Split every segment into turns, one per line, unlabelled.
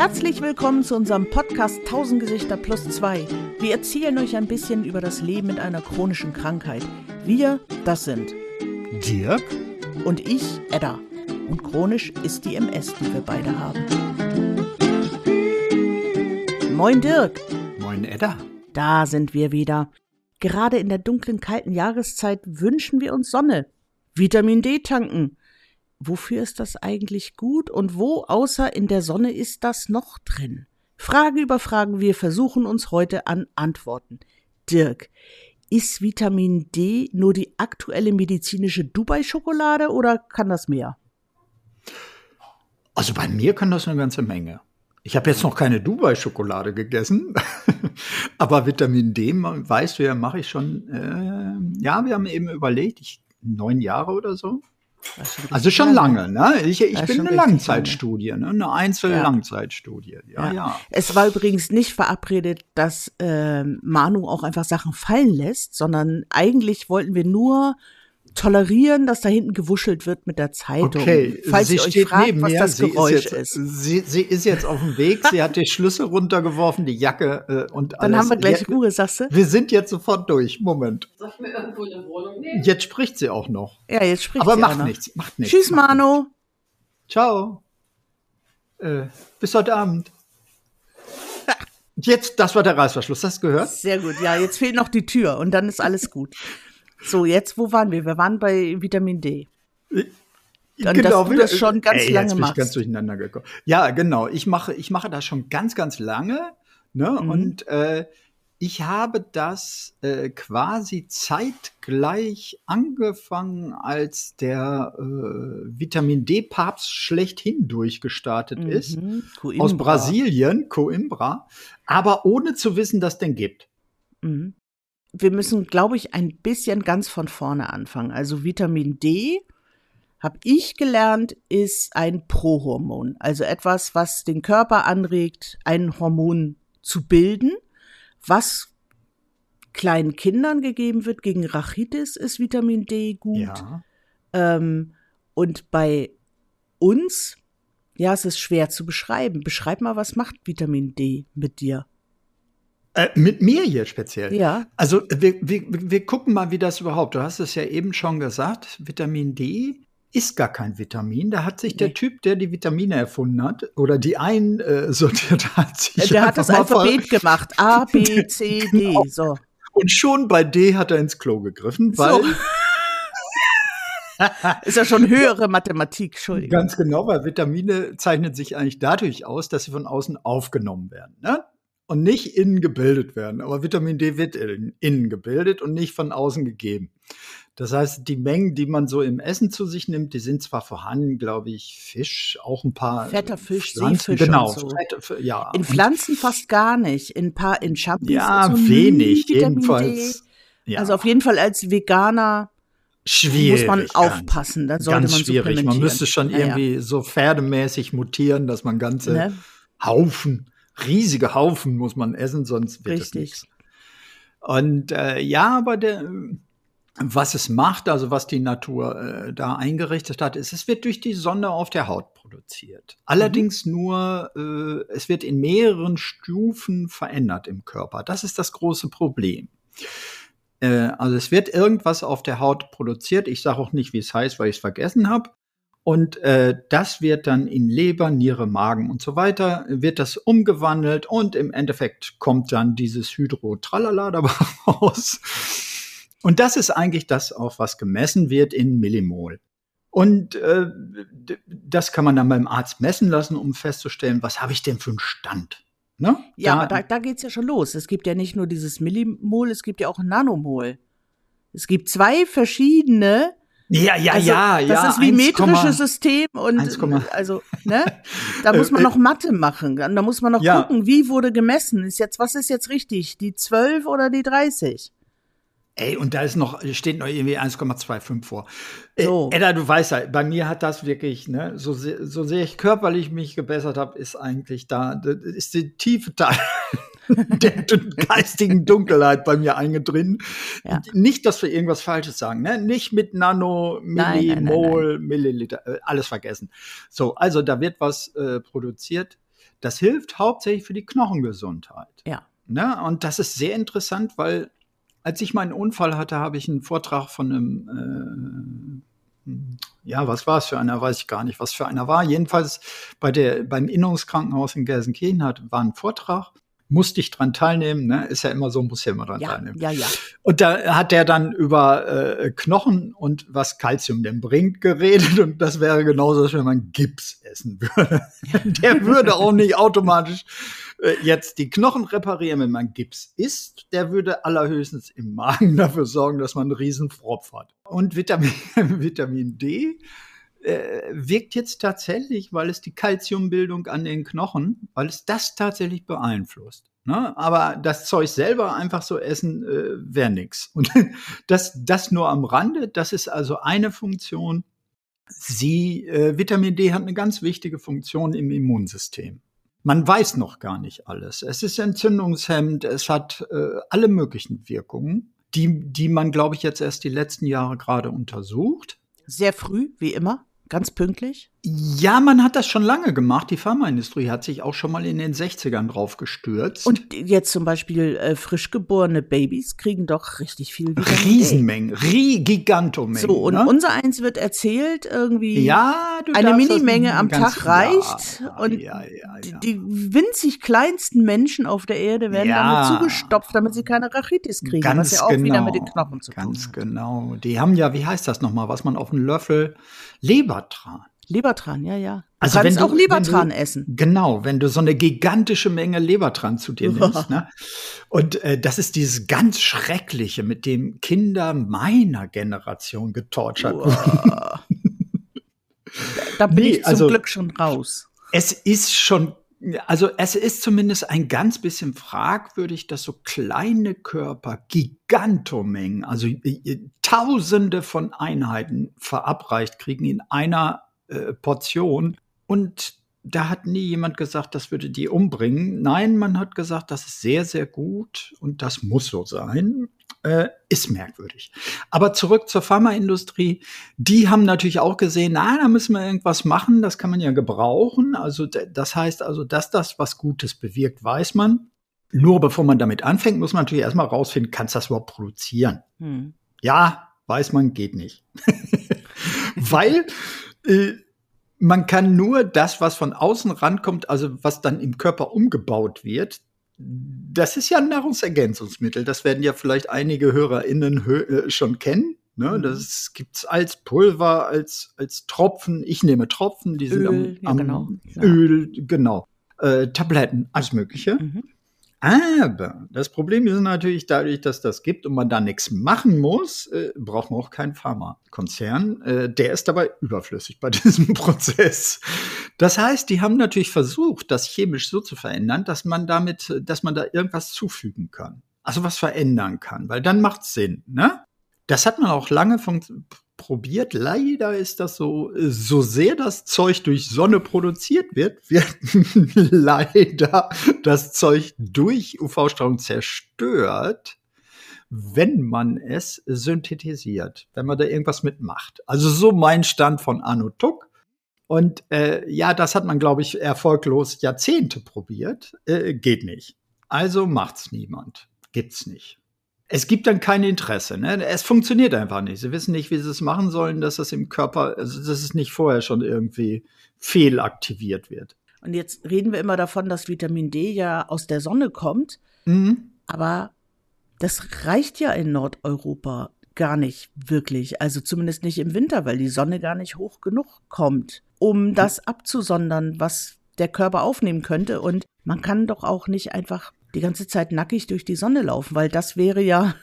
Herzlich willkommen zu unserem Podcast 1000 Gesichter plus 2. Wir erzählen euch ein bisschen über das Leben mit einer chronischen Krankheit. Wir, das sind
Dirk
und ich, Edda. Und chronisch ist die MS, die wir beide haben. Moin Dirk.
Moin Edda.
Da sind wir wieder. Gerade in der dunklen, kalten Jahreszeit wünschen wir uns Sonne. Vitamin D tanken. Wofür ist das eigentlich gut und wo außer in der Sonne ist das noch drin? Frage über Fragen, wir versuchen uns heute an Antworten. Dirk, ist Vitamin D nur die aktuelle medizinische Dubai-Schokolade oder kann das mehr?
Also bei mir kann das eine ganze Menge. Ich habe jetzt noch keine Dubai-Schokolade gegessen, aber Vitamin D, weißt du ja, mache ich schon. Wir haben eben überlegt, 9 Jahre oder so. Also schon lange, ne? Ich bin eine Langzeitstudie, ne? Eine Einzel-Langzeitstudie. Ja.
Es war übrigens nicht verabredet, dass Manu auch einfach Sachen fallen lässt, sondern eigentlich wollten wir nur tolerieren, dass da hinten gewuschelt wird mit der Zeitung.
Okay,
falls ihr euch fragt, was das Geräusch ist.
Sie ist jetzt auf dem Weg, sie hat die Schlüssel runtergeworfen, die Jacke und alles.
Dann haben wir gleich Ruhe, sagst du?
Wir sind jetzt sofort durch. Moment.
Soll ich mir irgendwo eine Wohnung nehmen?
Jetzt spricht sie auch noch.
Ja, jetzt spricht
aber
sie
macht
auch noch.
nichts, macht nichts.
Tschüss, Manu.
Ciao. Bis heute Abend. Jetzt, das war der Reißverschluss, hast du gehört?
Sehr gut, ja, jetzt fehlt noch die Tür und dann ist alles gut. So, jetzt, wo waren wir? Wir waren bei Vitamin D. Und
genau,
dass du das schon ganz lange
jetzt bin
machst.
Ich ganz durcheinander gekommen. Ja, genau. Ich mache das schon ganz, ganz lange. Ne?
Mhm.
Und ich habe das quasi zeitgleich angefangen, als der Vitamin D-Papst schlechthin durchgestartet ist.
Coimbra.
Aus Brasilien, Coimbra. Aber ohne zu wissen, dass es den gibt.
Mhm. Wir müssen, glaube ich, ein bisschen ganz von vorne anfangen. Also Vitamin D, habe ich gelernt, ist ein Prohormon. Also etwas, was den Körper anregt, ein Hormon zu bilden, was kleinen Kindern gegeben wird. Gegen Rachitis ist Vitamin D gut.
Ja.
Und bei uns, ja, es ist schwer zu beschreiben. Beschreib mal, was macht Vitamin D mit dir?
Mit mir hier speziell?
Ja.
Also wir gucken mal, wie das überhaupt, du hast es ja eben schon gesagt, Vitamin D ist gar kein Vitamin. Da hat sich der Typ, der die Vitamine erfunden hat, oder die einsortiert hat, sich
der hat das Alphabet gemacht. A, B, C, D.
Genau.
So.
Und schon bei D hat er ins Klo gegriffen, weil
ist ja schon höhere Mathematik, Entschuldigung.
Ganz genau, weil Vitamine zeichnen sich eigentlich dadurch aus, dass sie von außen aufgenommen werden, ne? Und nicht innen gebildet werden. Aber Vitamin D wird innen gebildet und nicht von außen gegeben. Das heißt, die Mengen, die man so im Essen zu sich nimmt, die sind zwar vorhanden, glaube ich, Fisch, auch ein paar
fetter Fisch,
Pflanzen,
Seefisch
genau,
und so.
Ja.
In Pflanzen fast gar nicht. In Champignons.
Ja,
so
wenig,
Vitamin
jedenfalls.
D.
Ja.
Also auf jeden Fall als Veganer
schwierig,
muss man aufpassen. Da sollte
ganz
man
schwierig.
supplementieren.
Man müsste schon irgendwie so pferdemäßig mutieren, dass man ganze Haufen, riesige Haufen muss man essen, sonst wird es nichts. Und aber was es macht, also was die Natur da eingerichtet hat, ist, es wird durch die Sonne auf der Haut produziert. Allerdings nur, es wird in mehreren Stufen verändert im Körper. Das ist das große Problem. Also es wird irgendwas auf der Haut produziert. Ich sage auch nicht, wie es heißt, weil ich es vergessen habe. Und das wird dann in Leber, Niere, Magen und so weiter, wird das umgewandelt und im Endeffekt kommt dann dieses Hydrotralala dabei raus. Und das ist eigentlich das auch, was gemessen wird in Millimol. Und das kann man dann beim Arzt messen lassen, um festzustellen, was habe ich denn für einen Stand? Ne?
Ja, aber da geht's ja schon los. Es gibt ja nicht nur dieses Millimol, es gibt ja auch Nanomol. Es gibt 2 verschiedene.
Ja.
Das ist wie metrisches System und also, ne? Da muss man noch Mathe machen. Da muss man noch gucken, wie wurde gemessen. Was ist jetzt richtig? Die 12 oder die 30?
Ey, und da steht noch irgendwie 1,25 vor.
So.
Edda, du weißt ja, bei mir hat das wirklich, ne, so sehr ich körperlich mich gebessert habe, ist eigentlich das ist die tiefe Teil der geistigen Dunkelheit bei mir eingedrungen. Ja. Nicht, dass wir irgendwas Falsches sagen, ne? Nicht mit Nano, Millimol, Milliliter, alles vergessen. So, also da wird was produziert. Das hilft hauptsächlich für die Knochengesundheit.
Ja.
Ne? Und das ist sehr interessant, weil als ich meinen Unfall hatte, habe ich einen Vortrag von einem, was war es für einer, weiß ich gar nicht, was für einer war. Jedenfalls beim Innungskrankenhaus in Gelsenkirchen war ein Vortrag. Musste ich dran teilnehmen, ne? Ist ja immer so, muss ja immer dran teilnehmen.
Ja.
Und da hat der dann über Knochen und was Kalzium denn bringt geredet und das wäre genauso, als wenn man Gips essen würde. Der würde auch nicht automatisch jetzt die Knochen reparieren, wenn man Gips isst. Der würde allerhöchstens im Magen dafür sorgen, dass man einen riesen Fropf hat. Und Vitamin D wirkt jetzt tatsächlich, weil es die Kalziumbildung an den Knochen, weil es das tatsächlich beeinflusst. Ne? Aber das Zeug selber einfach so essen wäre nix. Und das nur am Rande, das ist also eine Funktion. Vitamin D hat eine ganz wichtige Funktion im Immunsystem. Man weiß noch gar nicht alles. Es ist entzündungshemmend, es hat alle möglichen Wirkungen, die man, glaube ich, jetzt erst die letzten Jahre gerade untersucht.
Sehr früh, wie immer. Ganz pünktlich?
Ja, man hat das schon lange gemacht. Die Pharmaindustrie hat sich auch schon mal in den 60ern drauf gestürzt.
Und jetzt zum Beispiel frisch geborene Babys kriegen doch richtig viel Vitamin D.
Riesenmengen, Gigantomengen.
So, und unser eins wird erzählt, irgendwie eine Minimenge am Tag reicht. Und die winzig kleinsten Menschen auf der Erde werden damit zugestopft, damit sie keine Rachitis kriegen. Was ja auch wieder mit den Knochen zu tun hat.
Ganz genau. Die haben ja, wie heißt das nochmal, was man auf einen Löffel Lebertran.
Lebertran, ja.
Also
kannst auch Lebertran essen.
Genau, wenn du so eine gigantische Menge Lebertran zu dir nimmst. Ne? Und das ist dieses ganz Schreckliche, mit dem Kinder meiner Generation getortured wurden.
Da bin ich zum Glück schon raus.
Es ist zumindest ein ganz bisschen fragwürdig, dass so kleine Körper Gigantomengen, also Tausende von Einheiten verabreicht kriegen in einer Portion. Und da hat nie jemand gesagt, das würde die umbringen. Nein, man hat gesagt, das ist sehr, sehr gut und das muss so sein. Ist merkwürdig. Aber zurück zur Pharmaindustrie. Die haben natürlich auch gesehen, da müssen wir irgendwas machen, das kann man ja gebrauchen. Also das heißt also, dass das was Gutes bewirkt, weiß man. Nur bevor man damit anfängt, muss man natürlich erstmal rausfinden, kannst du das überhaupt produzieren? Ja, weiß man, geht nicht. Weil man kann nur das, was von außen rankommt, also was dann im Körper umgebaut wird, das ist ja ein Nahrungsergänzungsmittel. Das werden ja vielleicht einige HörerInnen schon kennen. Ne? Das gibt's als Pulver, als Tropfen. Ich nehme Tropfen, die sind Öl, genau. Tabletten, alles Mögliche. Aber das Problem ist natürlich, dadurch, dass das gibt und man da nichts machen muss, braucht man auch keinen Pharmakonzern. Der ist dabei überflüssig bei diesem Prozess. Das heißt, die haben natürlich versucht, das chemisch so zu verändern, dass man da irgendwas zufügen kann. Also was verändern kann, weil dann macht's Sinn, ne? Das hat man auch lange probiert. Leider ist das so sehr das Zeug durch Sonne produziert wird leider das Zeug durch UV-Strahlung zerstört, wenn man es synthetisiert, wenn man da irgendwas mitmacht. Also so mein Stand von Anno Tuck. Und das hat man, glaube ich, erfolglos Jahrzehnte probiert. Geht nicht. Also macht's niemand. Gibt's nicht. Es gibt dann kein Interesse, ne? Es funktioniert einfach nicht. Sie wissen nicht, wie sie es machen sollen, dass das im Körper, also dass es nicht vorher schon irgendwie fehlaktiviert wird.
Und jetzt reden wir immer davon, dass Vitamin D ja aus der Sonne kommt. Aber das reicht ja in Nordeuropa gar nicht wirklich. Also zumindest nicht im Winter, weil die Sonne gar nicht hoch genug kommt, um das abzusondern, was der Körper aufnehmen könnte. Und man kann doch auch nicht einfach die ganze Zeit nackig durch die Sonne laufen, weil das wäre ja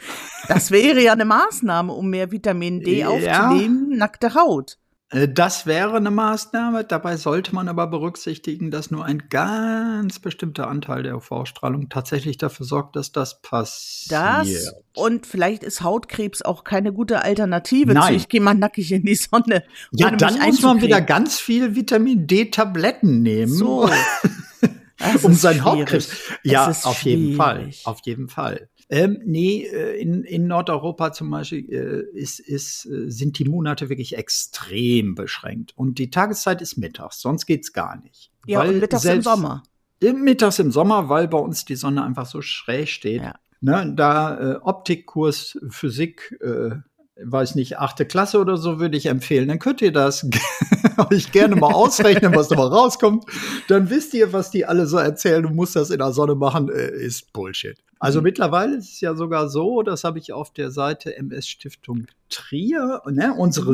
eine Maßnahme, um mehr Vitamin D aufzunehmen, nackte Haut.
Das wäre eine Maßnahme. Dabei sollte man aber berücksichtigen, dass nur ein ganz bestimmter Anteil der UV-Strahlung tatsächlich dafür sorgt, dass das passiert.
Und vielleicht ist Hautkrebs auch keine gute Alternative zu, ich gehe mal nackig in die Sonne.
Ja, dann muss man wieder ganz viel Vitamin D-Tabletten nehmen.
So.
Um seinen Hautkrebs. Ja, auf jeden Fall. Nee, in Nordeuropa zum Beispiel sind die Monate wirklich extrem beschränkt. Und die Tageszeit ist mittags, sonst geht's gar nicht.
Ja, und mittags im Sommer.
Mittags im Sommer, weil bei uns die Sonne einfach so schräg steht.
Ja.
Ne, da Optikkurs, Physik, weiß nicht, 8. Klasse oder so würde ich empfehlen. Dann könnt ihr das euch gerne mal ausrechnen, was da mal rauskommt. Dann wisst ihr, was die alle so erzählen. Du musst das in der Sonne machen, ist Bullshit. Also mittlerweile ist es ja sogar so, das habe ich auf der Seite MS Stiftung Trier, ne, unsere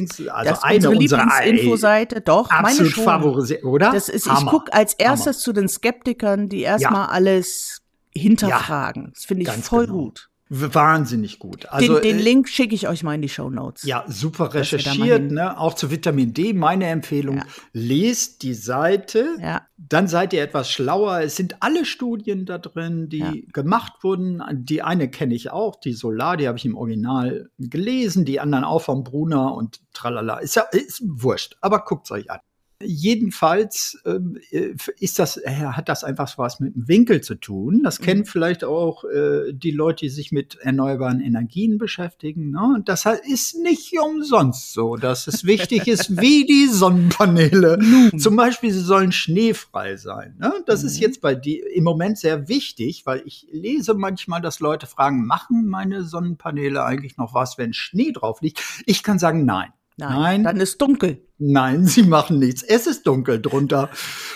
Lieblingsinfoseite, doch, meine schon.
Favorisiert, oder?
Das ist, ich gucke als erstes zu den Skeptikern, die erstmal alles hinterfragen. Ja, das finde ich voll gut.
Wahnsinnig gut. Also,
den Link schicke ich euch mal in die Shownotes.
Ja, super recherchiert, ne? Auch zu Vitamin D. Meine Empfehlung, lest die Seite, dann seid ihr etwas schlauer. Es sind alle Studien da drin, die gemacht wurden. Die eine kenne ich auch, die Solar, die habe ich im Original gelesen, die anderen auch von Brunner und tralala. Ist wurscht, aber guckt's euch an. Jedenfalls hat das einfach was mit dem Winkel zu tun. Das kennen vielleicht auch die Leute, die sich mit erneuerbaren Energien beschäftigen. Ne? Und das ist nicht umsonst so, dass es wichtig ist, wie die Sonnenpaneele. Zum Beispiel, sie sollen schneefrei sein. Ne? Das ist jetzt im Moment sehr wichtig, weil ich lese manchmal, dass Leute fragen, machen meine Sonnenpaneele eigentlich noch was, wenn Schnee drauf liegt? Ich kann sagen, nein.
Nein, dann ist dunkel.
Nein, sie machen nichts. Es ist dunkel drunter.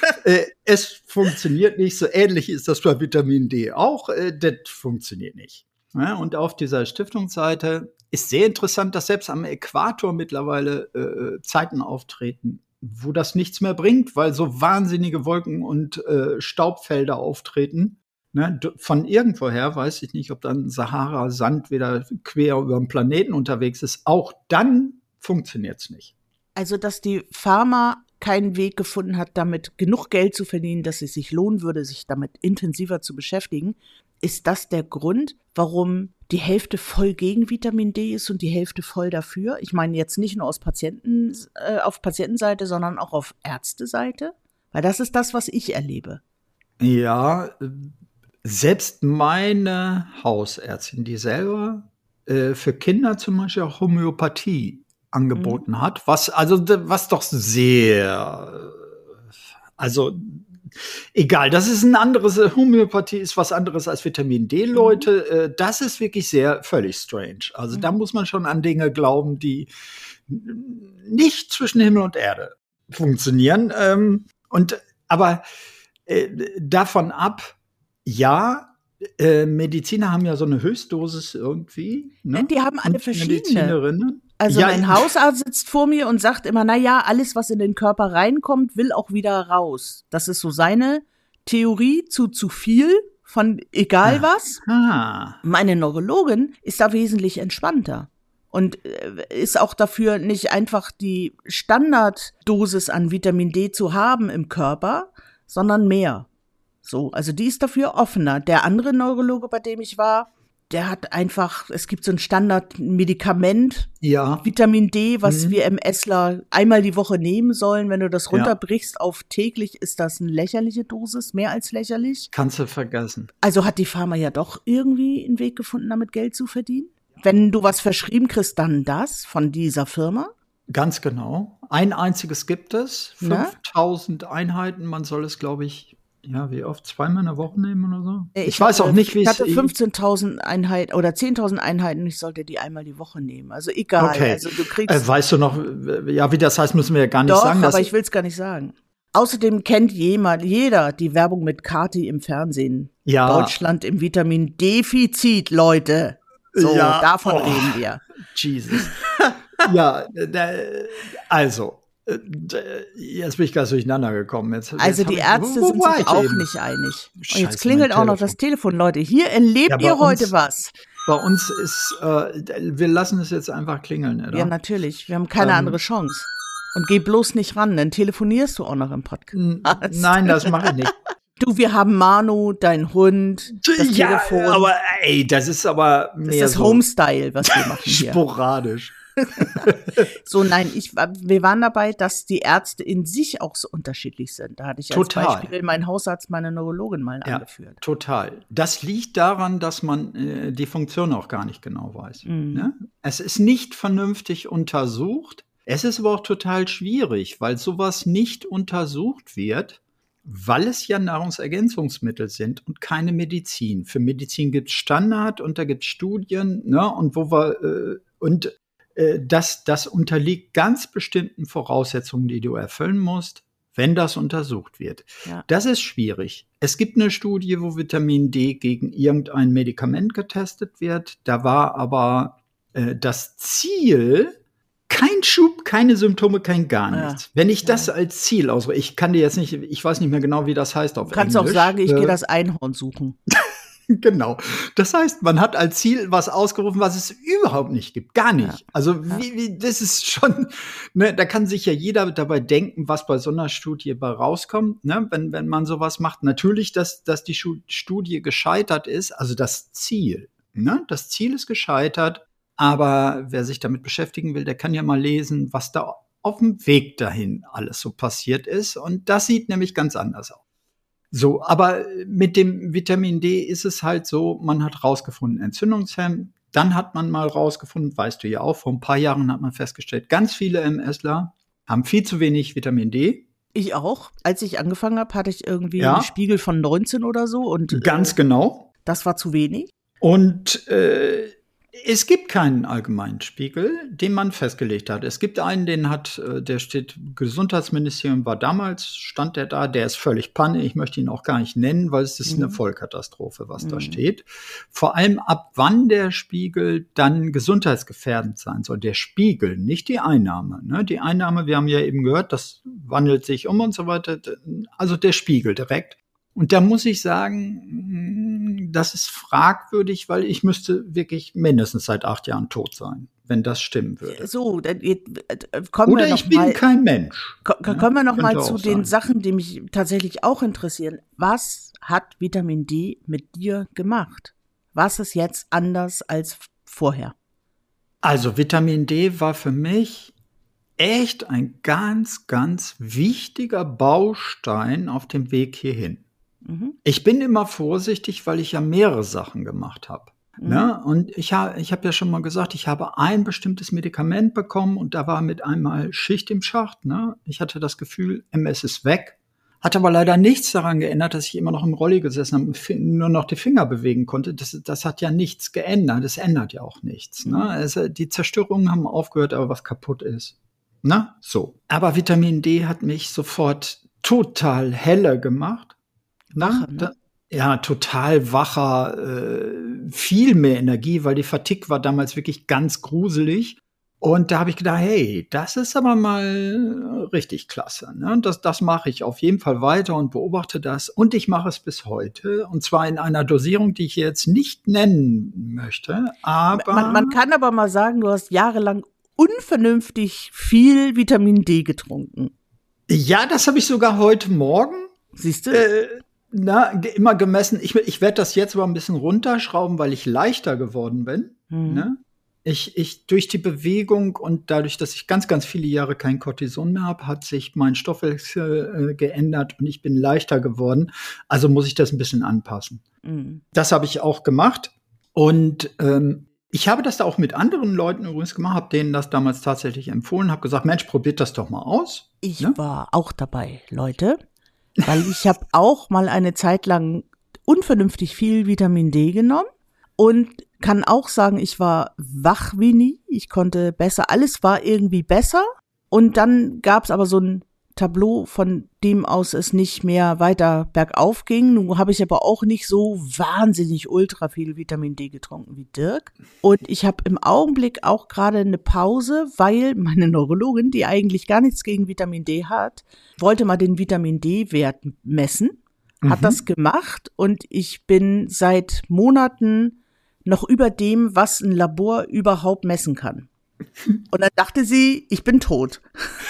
Es funktioniert nicht. So ähnlich ist das bei Vitamin D auch. Das funktioniert nicht. Ja, und auf dieser Stiftungsseite ist sehr interessant, dass selbst am Äquator mittlerweile Zeiten auftreten, wo das nichts mehr bringt, weil so wahnsinnige Wolken und Staubfelder auftreten. Ne, von irgendwoher weiß ich nicht, ob dann Sahara-Sand wieder quer über den Planeten unterwegs ist. Auch dann funktioniert's nicht.
Also, dass die Pharma keinen Weg gefunden hat, damit genug Geld zu verdienen, dass es sich lohnen würde, sich damit intensiver zu beschäftigen, ist das der Grund, warum die Hälfte voll gegen Vitamin D ist und die Hälfte voll dafür? Ich meine jetzt nicht nur auf Patientenseite, sondern auch auf Ärzteseite? Weil das ist das, was ich erlebe.
Ja, selbst meine Hausärztin, die selber für Kinder zum Beispiel auch Homöopathie angeboten hat, was doch sehr, egal, das ist ein anderes, Homöopathie ist was anderes als Vitamin D, Leute, das ist wirklich völlig strange. Also da muss man schon an Dinge glauben, die nicht zwischen Himmel und Erde funktionieren, aber davon ab, Mediziner haben ja so eine Höchstdosis irgendwie. Ne?
Die haben alle verschiedene. Also mein Hausarzt sitzt vor mir und sagt immer, alles, was in den Körper reinkommt, will auch wieder raus. Das ist so seine Theorie zu viel von egal was. Meine Neurologin ist da wesentlich entspannter und ist auch dafür, nicht einfach die Standarddosis an Vitamin D zu haben im Körper, sondern mehr. So, also die ist dafür offener. Der andere Neurologe, bei dem ich war, der hat einfach, es gibt so ein Standardmedikament, Vitamin D, was wir MSler einmal die Woche nehmen sollen. Wenn du das runterbrichst auf täglich, ist das eine lächerliche Dosis, mehr als lächerlich.
Kannst du vergessen.
Also hat die Pharma ja doch irgendwie einen Weg gefunden, damit Geld zu verdienen. Wenn du was verschrieben kriegst, dann das von dieser Firma.
Ganz genau. Ein einziges gibt es, 5000 Einheiten. Man soll es, glaube ich, wie oft? 2-mal in der Woche nehmen oder so? Ich weiß auch nicht, wie es...
Ich hatte 15.000 Einheiten oder 10.000 Einheiten und ich sollte die einmal die Woche nehmen. Also egal.
Okay.
Also du kriegst...
weißt du noch, wie das heißt, müssen wir ja gar nicht sagen.
Doch, aber ich will es gar nicht sagen. Außerdem kennt jeder die Werbung mit Kati im Fernsehen. Ja. Deutschland im Vitamin-Defizit, Leute. So, davon reden wir.
Jesus. Jetzt bin ich ganz durcheinander gekommen.
Also die Ärzte sind sich auch nicht einig. Und jetzt klingelt auch noch das Telefon, Leute. Hier erlebt ihr heute was.
Bei uns ist, wir lassen es jetzt einfach klingeln, oder?
Ja, natürlich. Wir haben keine andere Chance. Und geh bloß nicht ran, dann telefonierst du auch noch im Podcast.
Nein, das mache ich nicht.
Du, wir haben Manu, dein Hund, das Telefon.
Aber das ist aber mehr
das ist Homestyle, was wir machen hier.
Sporadisch.
So, nein, wir waren dabei, dass die Ärzte in sich auch so unterschiedlich sind. Da hatte ich als Beispiel meinen Hausarzt, meine Neurologin mal angeführt.
Total. Das liegt daran, dass man die Funktion auch gar nicht genau weiß. Ne? Es ist nicht vernünftig untersucht. Es ist aber auch total schwierig, weil sowas nicht untersucht wird, weil es ja Nahrungsergänzungsmittel sind und keine Medizin. Für Medizin gibt es Standard und da gibt es Studien, ne? Und das unterliegt ganz bestimmten Voraussetzungen, die du erfüllen musst, wenn das untersucht wird. Ja. Das ist schwierig. Es gibt eine Studie, wo Vitamin D gegen irgendein Medikament getestet wird. Da war aber das Ziel kein Schub, keine Symptome, kein gar nichts. Wenn ich das als Ziel ausrufe, ich kann dir jetzt nicht, ich weiß nicht mehr genau, wie das heißt auf Englisch.
Du kannst auch sagen, ich gehe das Einhorn suchen.
Genau. Das heißt, man hat als Ziel was ausgerufen, was es überhaupt nicht gibt. Gar nicht. Ja. Also das ist schon, ne, da kann sich ja jeder dabei denken, was bei so einer Studie bei rauskommt, ne, wenn man sowas macht. Natürlich, dass die Studie gescheitert ist, also das Ziel. Ne, das Ziel ist gescheitert. Aber wer sich damit beschäftigen will, der kann ja mal lesen, was da auf dem Weg dahin alles so passiert ist. Und das sieht nämlich ganz anders aus. So, aber mit dem Vitamin D ist es halt so, man hat rausgefunden, Entzündungshemmen. Dann hat man mal rausgefunden, weißt du ja auch, vor ein paar Jahren hat man festgestellt, ganz viele MSler haben viel zu wenig Vitamin D.
Ich auch. Als ich angefangen habe, hatte ich irgendwie einen Spiegel von 19 oder so. Und
ganz genau.
Das war zu wenig.
Und es gibt keinen allgemeinen Spiegel, den man festgelegt hat. Es gibt einen, der steht, Gesundheitsministerium war damals, stand der da, der ist völlig Panne. Ich möchte ihn auch gar nicht nennen, weil es ist eine Vollkatastrophe, was da steht. Vor allem ab wann der Spiegel dann gesundheitsgefährdend sein soll. Der Spiegel, nicht die Einnahme. Ne? Die Einnahme, wir haben ja eben gehört, das wandelt sich um und so weiter. Also der Spiegel direkt. Und da muss ich sagen, das ist fragwürdig, weil ich müsste wirklich mindestens seit 8 Jahren tot sein, wenn das stimmen würde.
So,
oder ich bin kein Mensch.
Kommen wir noch mal zu den Sachen, die mich tatsächlich auch interessieren. Was hat Vitamin D mit dir gemacht? Was ist jetzt anders als vorher?
Also Vitamin D war für mich echt ein ganz, ganz wichtiger Baustein auf dem Weg hierhin. Ich bin immer vorsichtig, weil ich ja mehrere Sachen gemacht habe. Ne? Und ich hab ja schon mal gesagt, ich habe ein bestimmtes Medikament bekommen und da war mit einmal Schicht im Schacht. Ne? Ich hatte das Gefühl, MS ist weg. Hat aber leider nichts daran geändert, dass ich immer noch im Rolli gesessen habe und nur noch die Finger bewegen konnte. Das hat ja nichts geändert. Das ändert ja auch nichts. Ne? Also die Zerstörungen haben aufgehört, aber was kaputt ist. Na, so. Aber Vitamin D hat mich sofort total helle gemacht.
Wacher, ne?
Ja, total wacher, viel mehr Energie, weil die Fatigue war damals wirklich ganz gruselig. Und da habe ich gedacht, hey, das ist aber mal richtig klasse. Ne? Das mache ich auf jeden Fall weiter und beobachte das. Und ich mache es bis heute. Und zwar in einer Dosierung, die ich jetzt nicht nennen möchte. Aber
man kann aber mal sagen, du hast jahrelang unvernünftig viel Vitamin D getrunken.
Ja, das habe ich sogar heute Morgen.
Siehst du?
Immer gemessen. Ich werde das jetzt aber ein bisschen runterschrauben, weil ich leichter geworden bin. Ne? Ich durch die Bewegung und dadurch, dass ich ganz, ganz viele Jahre kein Cortison mehr habe, hat sich mein Stoffwechsel geändert und ich bin leichter geworden. Also muss ich das ein bisschen anpassen. Das habe ich auch gemacht. Und ich habe das da auch mit anderen Leuten übrigens gemacht, habe denen das damals tatsächlich empfohlen, habe gesagt, Mensch, probiert das doch mal aus.
Ich war auch dabei, Leute. Weil ich habe auch mal eine Zeit lang unvernünftig viel Vitamin D genommen und kann auch sagen, ich war wach wie nie, ich konnte besser, alles war irgendwie besser und dann gab es aber so ein Tableau, von dem aus es nicht mehr weiter bergauf ging. Nun habe ich aber auch nicht so wahnsinnig ultra viel Vitamin D getrunken wie Dirk. Und ich habe im Augenblick auch gerade eine Pause, weil meine Neurologin, die eigentlich gar nichts gegen Vitamin D hat, wollte mal den Vitamin D-Wert messen, hat das gemacht und ich bin seit Monaten noch über dem, was ein Labor überhaupt messen kann. Und dann dachte sie, ich bin tot.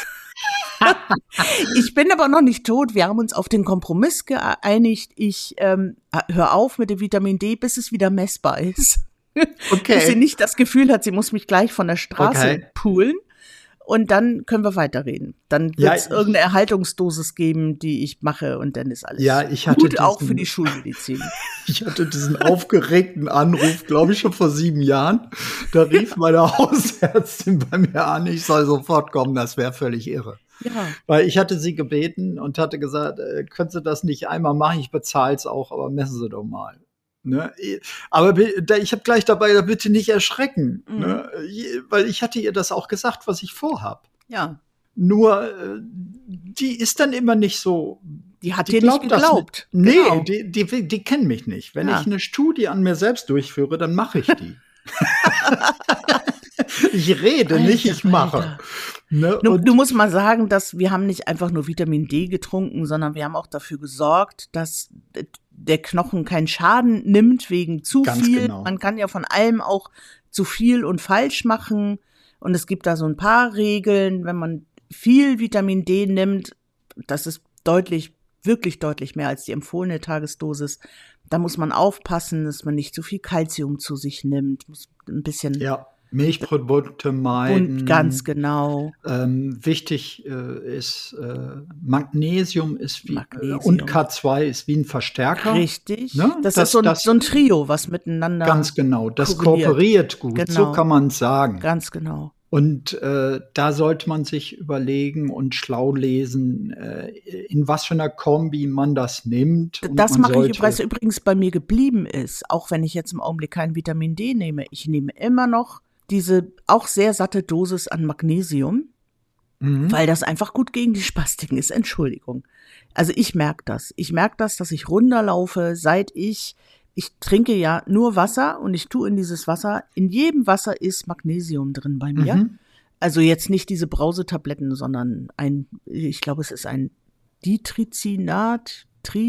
Ich bin aber noch nicht tot. Wir haben uns auf den Kompromiss geeinigt. Ich höre auf mit dem Vitamin D, bis es wieder messbar ist.
Okay.
Bis sie nicht das Gefühl hat, sie muss mich gleich von der Straße poolen. Und dann können wir weiterreden. Dann wird es irgendeine Erhaltungsdosis geben, die ich mache und dann ist alles gut, auch für die Schulmedizin.
Ich hatte diesen aufgeregten Anruf, glaube ich, schon vor 7 Jahren. Da rief meine Hausärztin bei mir an, ich soll sofort kommen, das wäre völlig irre.
Ja.
Weil ich hatte sie gebeten und hatte gesagt, können Sie das nicht einmal machen, ich bezahle es auch, aber messen Sie doch mal. Ne? Aber ich habe gleich dabei, bitte nicht erschrecken, ne? Weil ich hatte ihr das auch gesagt, was ich vorhab.
Ja.
Nur, die ist dann immer nicht so.
Die hat dir nicht geglaubt.
Nee, genau. Die kennen mich nicht. Wenn ich eine Studie an mir selbst durchführe, dann mache ich die. Ich rede nicht, ich mache. Ne?
Du musst mal sagen, dass wir haben nicht einfach nur Vitamin D getrunken, sondern wir haben auch dafür gesorgt, dass der Knochen keinen Schaden nimmt wegen zu viel.
Genau.
Man kann ja von allem auch zu viel und falsch machen. Und es gibt da so ein paar Regeln, wenn man viel Vitamin D nimmt, das ist wirklich deutlich mehr als die empfohlene Tagesdosis. Da muss man aufpassen, dass man nicht zu viel Kalzium zu sich nimmt. Muss ein bisschen
Milchprodukte meiden.
Und ganz genau.
Wichtig ist Magnesium ist wie und K2 ist wie ein Verstärker.
Richtig. Ne? Das ist so ein Trio, was miteinander.
Ganz genau. Das kooperiert gut. Genau. So kann man es sagen.
Ganz genau.
Und da sollte man sich überlegen und schlau lesen, in was für einer Kombi man das nimmt.
Das mache ich, was übrigens bei mir geblieben ist, auch wenn ich jetzt im Augenblick kein Vitamin D nehme. Ich nehme immer noch diese auch sehr satte Dosis an Magnesium, weil das einfach gut gegen die Spastiken ist. Entschuldigung. Also ich merke das. Ich merke das, dass ich runterlaufe, seit ich trinke ja nur Wasser und ich tue in dieses Wasser, in jedem Wasser ist Magnesium drin bei mir. Also jetzt nicht diese Brausetabletten, sondern ich glaube, es ist ein Tridizinat,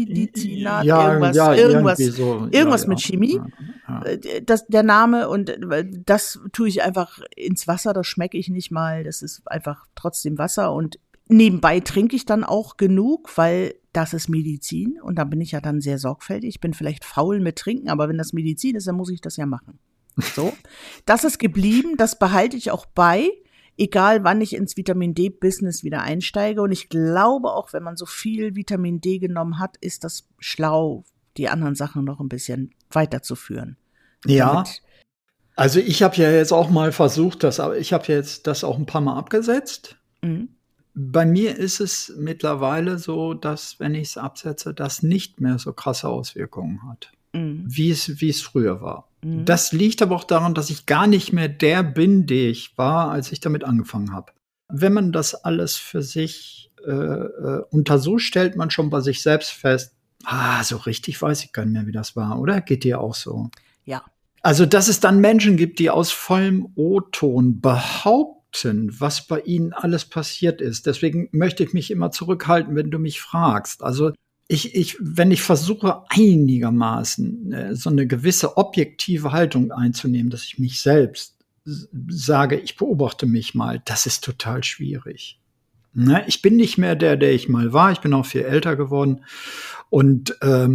irgendwas mit Chemie. Der Name und das tue ich einfach ins Wasser, das schmecke ich nicht mal, das ist einfach trotzdem Wasser und nebenbei trinke ich dann auch genug, weil das ist Medizin und da bin ich ja dann sehr sorgfältig. Ich bin vielleicht faul mit Trinken, aber wenn das Medizin ist, dann muss ich das ja machen. So, das ist geblieben, das behalte ich auch bei, egal wann ich ins Vitamin D-Business wieder einsteige. Und ich glaube auch, wenn man so viel Vitamin D genommen hat, ist das schlau, die anderen Sachen noch ein bisschen weiterzuführen.
Ja, also ich habe ja jetzt auch mal versucht, ich habe jetzt das auch ein paar Mal abgesetzt. Bei mir ist es mittlerweile so, dass, wenn ich es absetze, das nicht mehr so krasse Auswirkungen hat, wie es früher war. Das liegt aber auch daran, dass ich gar nicht mehr der bin, der ich war, als ich damit angefangen habe. Wenn man das alles für sich untersucht, stellt man schon bei sich selbst fest, so richtig weiß ich gar nicht mehr, wie das war, oder? Geht dir auch so?
Ja.
Also, dass es dann Menschen gibt, die aus vollem O-Ton behaupten, was bei ihnen alles passiert ist. Deswegen möchte ich mich immer zurückhalten, wenn du mich fragst. Also, wenn ich versuche, einigermaßen so eine gewisse objektive Haltung einzunehmen, dass ich mich selbst sage, ich beobachte mich mal, das ist total schwierig. Ne? Ich bin nicht mehr der ich mal war. Ich bin auch viel älter geworden. Und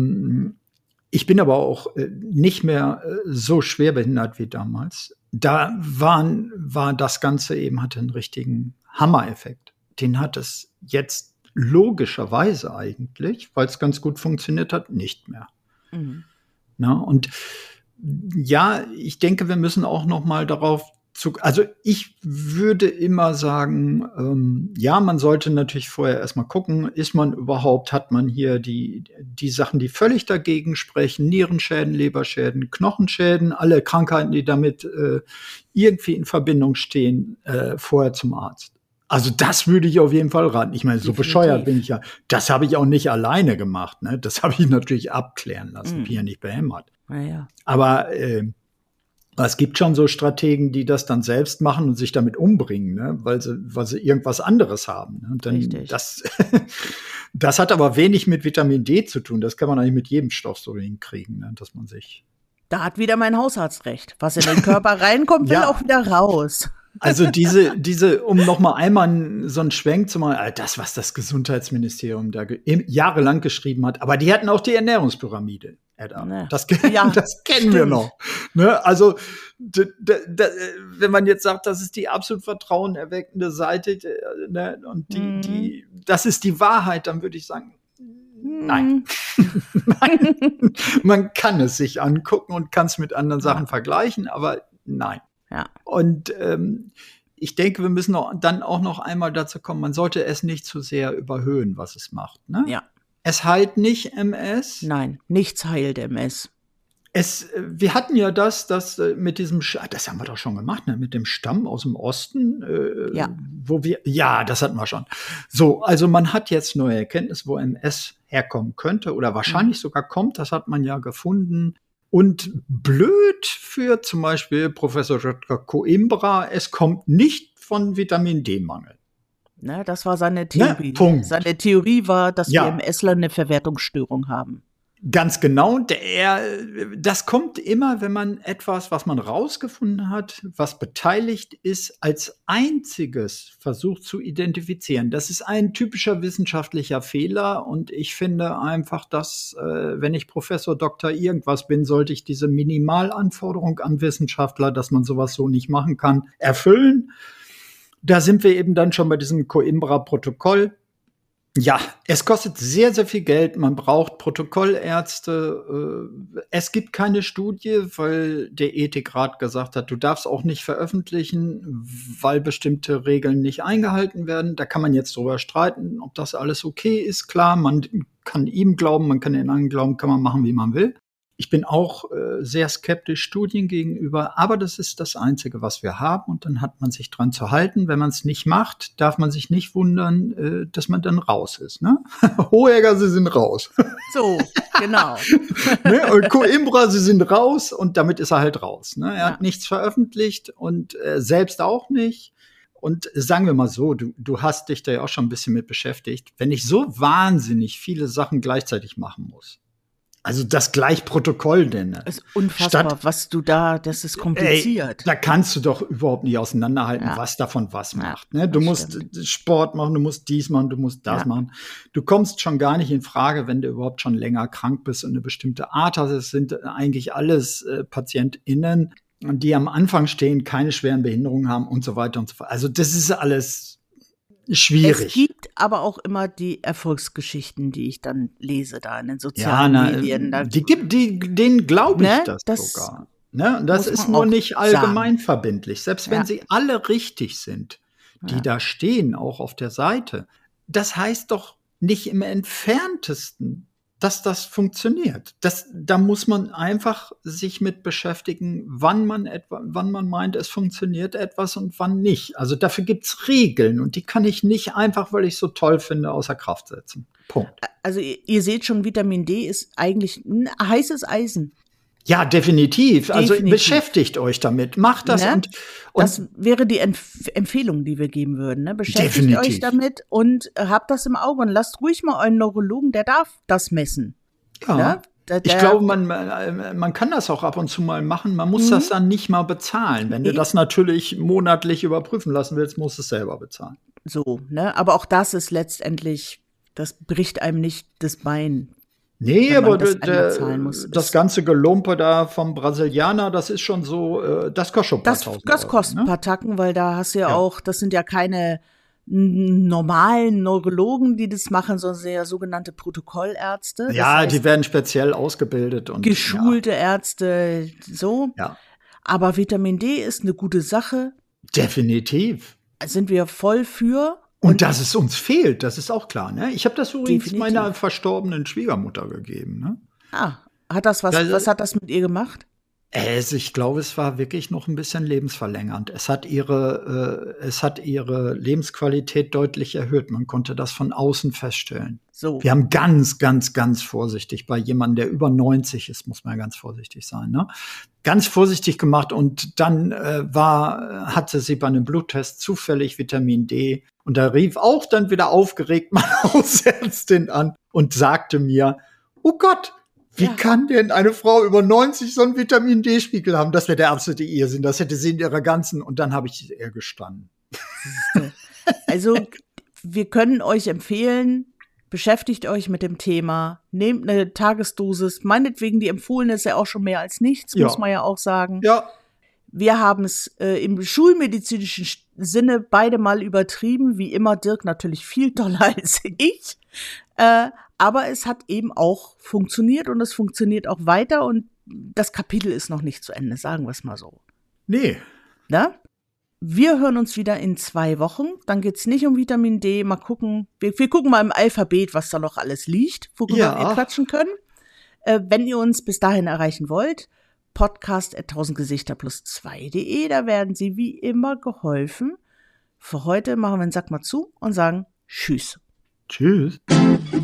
ich bin aber auch nicht mehr so schwerbehindert wie damals. Da war das Ganze eben, hatte einen richtigen Hammereffekt. Den hat es jetzt logischerweise eigentlich, weil es ganz gut funktioniert hat, nicht mehr. Na, und ja, ich denke, wir müssen auch noch mal darauf also ich würde immer sagen, ja, man sollte natürlich vorher erstmal gucken, hat man hier die Sachen, die völlig dagegen sprechen, Nierenschäden, Leberschäden, Knochenschäden, alle Krankheiten, die damit irgendwie in Verbindung stehen, vorher zum Arzt. Also das würde ich auf jeden Fall raten. Ich meine, so bescheuert bin ich ja. Das habe ich auch nicht alleine gemacht. Ne? Das habe ich natürlich abklären lassen. Bin ja nicht behämmert.
Ja.
Aber es gibt schon so Strategen, die das dann selbst machen und sich damit umbringen, ne? weil sie irgendwas anderes haben. Ne? Und dann
richtig.
Das hat aber wenig mit Vitamin D zu tun. Das kann man eigentlich mit jedem Stoff so hinkriegen, ne? Dass man sich.
Da hat wieder mein Hausarzt recht. Was in den Körper reinkommt, will auch wieder raus.
Also um noch mal einmal so einen Schwenk zu machen, was das Gesundheitsministerium da jahrelang geschrieben hat, aber die hatten auch die Ernährungspyramide. Edda.
Ne.
Das kennen wir noch. Ne? Also, wenn man jetzt sagt, das ist die absolut vertrauenerweckende Seite, ne? Und das ist die Wahrheit, dann würde ich sagen, nein. Nein. Man kann es sich angucken und kann es mit anderen Sachen vergleichen, aber nein.
Ja.
Und ich denke, wir müssen dann auch noch einmal dazu kommen, man sollte es nicht zu sehr überhöhen, was es macht. Ne?
Ja.
Es heilt nicht MS.
Nein, nichts heilt MS.
Wir hatten ja das mit diesem, das haben wir doch schon gemacht, ne? Mit dem Stamm aus dem Osten, das hatten wir schon. So, also man hat jetzt neue Erkenntnisse, wo MS herkommen könnte oder wahrscheinlich sogar kommt, das hat man ja gefunden. Und blöd für zum Beispiel Professor Dr. Coimbra, es kommt nicht von Vitamin D-Mangel.
Ne, das war seine Theorie.
Punkt.
Seine Theorie war, dass wir MSler eine Verwertungsstörung haben.
Ganz genau. Das kommt immer, wenn man etwas, was man rausgefunden hat, was beteiligt ist, als einziges versucht zu identifizieren. Das ist ein typischer wissenschaftlicher Fehler. Und ich finde einfach, dass, wenn ich Professor Doktor irgendwas bin, sollte ich diese Minimalanforderung an Wissenschaftler, dass man sowas so nicht machen kann, erfüllen. Da sind wir eben dann schon bei diesem Coimbra-Protokoll. Ja, es kostet sehr, sehr viel Geld. Man braucht Protokollärzte. Es gibt keine Studie, weil der Ethikrat gesagt hat, du darfst auch nicht veröffentlichen, weil bestimmte Regeln nicht eingehalten werden. Da kann man jetzt drüber streiten, ob das alles okay ist. Klar, man kann ihm glauben, man kann den anderen glauben, kann man machen, wie man will. Ich bin auch sehr skeptisch Studien gegenüber, aber das ist das Einzige, was wir haben. Und dann hat man sich dran zu halten. Wenn man es nicht macht, darf man sich nicht wundern, dass man dann raus ist. Ne? Hohecker, Sie sind raus.
So, genau.
Ne? Und Coimbra, Sie sind raus und damit ist er halt raus. Ne? Er hat nichts veröffentlicht und selbst auch nicht. Und sagen wir mal so, du hast dich da ja auch schon ein bisschen mit beschäftigt. Wenn ich so wahnsinnig viele Sachen gleichzeitig machen muss, also das gleich Protokoll nenne.
Das ist unfassbar, was du das ist kompliziert.
Da kannst du doch überhaupt nicht auseinanderhalten, was davon was macht. Ne? Du musst Sport machen, du musst dies machen, du musst das machen. Du kommst schon gar nicht in Frage, wenn du überhaupt schon länger krank bist und eine bestimmte Art hast. Es sind eigentlich alles PatientInnen, die am Anfang stehen, keine schweren Behinderungen haben und so weiter und so fort. Also das ist alles schwierig.
Es gibt aber auch immer die Erfolgsgeschichten, die ich dann lese da in den sozialen Medien.
Denen glaube ich das sogar. Ne? Das ist nur nicht allgemein verbindlich. Selbst wenn sie alle richtig sind, die da stehen, auch auf der Seite. Das heißt doch nicht im Entferntesten, dass das funktioniert. Da muss man einfach sich mit beschäftigen, wann man meint, es funktioniert etwas und wann nicht. Also dafür gibt's Regeln und die kann ich nicht einfach, weil ich so toll finde, außer Kraft setzen. Punkt.
Also ihr seht schon, Vitamin D ist eigentlich ein heißes Eisen. Ja,
definitiv. Also beschäftigt euch damit. Macht das.
Ne? Und das wäre die Empfehlung, die wir geben würden. Ne? Beschäftigt euch damit und habt das im Auge und lasst ruhig mal euren Neurologen, der darf das messen.
Ja. Ne? Ich glaube, man kann das auch ab und zu mal machen. Man muss das dann nicht mal bezahlen. Wenn du das natürlich monatlich überprüfen lassen willst, musst du es selber bezahlen.
So, ne? Aber auch das ist letztendlich, das bricht einem nicht das Bein.
Nee, aber das ganze Gelumpe da vom Brasilianer, das ist schon so, das kostet schon ein paar tausend
Das kostet ein paar Tacken, weil da hast du ja auch, das sind ja keine normalen Neurologen, die das machen, sondern sehr sogenannte Protokollärzte.
Ja, heißt, die werden speziell ausgebildet und
geschulte Ärzte, so. Ja. Aber Vitamin D ist eine gute Sache.
Definitiv.
Sind wir voll für.
Und dass es uns fehlt, das ist auch klar. Ne? Ich habe das übrigens meiner verstorbenen Schwiegermutter gegeben. Ne?
Was hat das mit ihr gemacht?
Ich glaube, es war wirklich noch ein bisschen lebensverlängernd. Es hat ihre Lebensqualität deutlich erhöht. Man konnte das von außen feststellen. So. Wir haben ganz, ganz, ganz vorsichtig bei jemandem, der über 90 ist, muss man ja ganz vorsichtig sein, ne? Ganz vorsichtig gemacht und dann hatte sie bei einem Bluttest zufällig Vitamin D und da rief auch dann wieder aufgeregt meine Hausärztin an und sagte mir, oh Gott, wie kann denn eine Frau über 90 so einen Vitamin-D-Spiegel haben? Das wäre der absolute Irrsinn. Das hätte sie in ihrer ganzen... Und dann habe ich ihr gestanden.
Also, wir können euch empfehlen, beschäftigt euch mit dem Thema, nehmt eine Tagesdosis, meinetwegen die empfohlene ist ja auch schon mehr als nichts, muss man ja auch sagen.
Ja.
Wir haben es im schulmedizinischen Sinne beide mal übertrieben, wie immer Dirk natürlich viel doller als ich, aber es hat eben auch funktioniert und es funktioniert auch weiter und das Kapitel ist noch nicht zu Ende, sagen wir es mal so.
Nee.
Na? Wir hören uns wieder in 2 Wochen. Dann geht's nicht um Vitamin D. Mal gucken. Wir gucken mal im Alphabet, was da noch alles liegt, worüber wir quatschen können. Wenn ihr uns bis dahin erreichen wollt, podcast@1000gesichter+2.de. Da werden Sie wie immer geholfen. Für heute machen wir einen Sack mal zu und sagen Tschüss.
Tschüss.